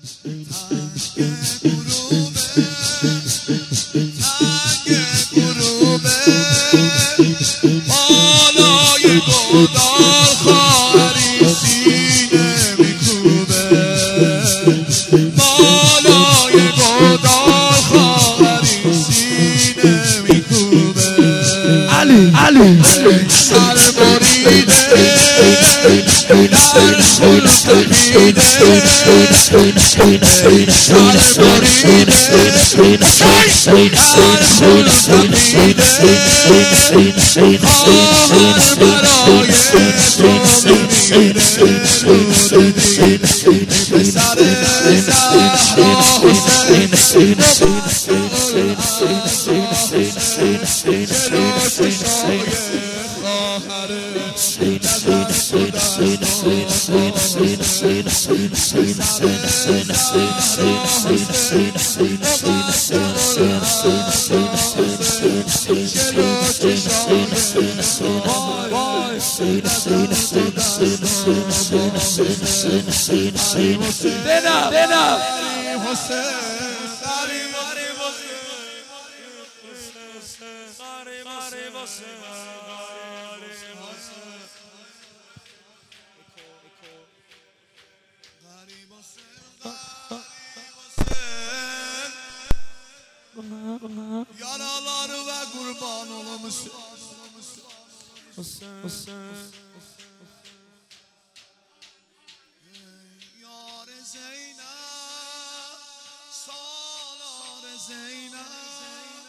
بالای گودال خواهری سینه میکوبه بالای گودال خواهری سینه میکوبه علی سر بریده در خل تپیده سر بریده در خل تپیده خواهر برای تو میمیره پسر زهرا حسین چرا چشای خواهره yaraları ve kurban olmuşsun yar Zeynep salar Zeynep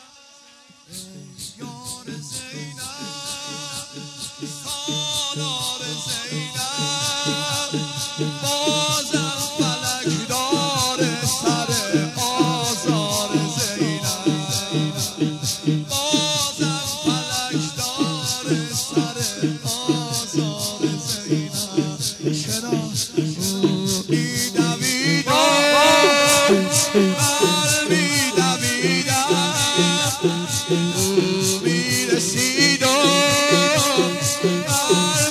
yar Zeynep salar Zeynep bazen felek dare sar azar بازم فلک داره سر آزار زینب چرا او میدویدم من میدویدم او میرسیدم من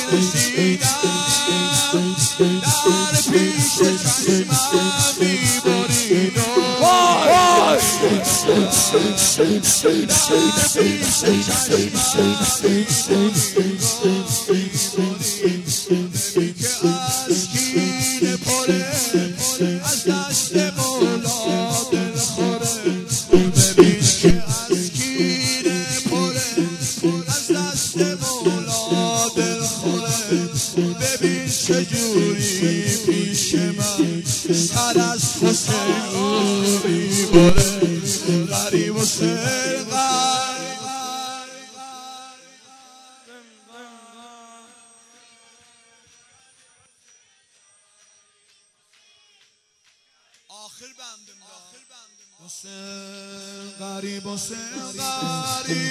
میرسیدم در پیش چشمم میبریدم که از کینه پره از دست مولا دل خوره ببین که از کینه پره از دست مولا دل خوره ببین چجوری پیش من سر از حسین میبره غریب و آخر بندم حسین غریب حسین غریب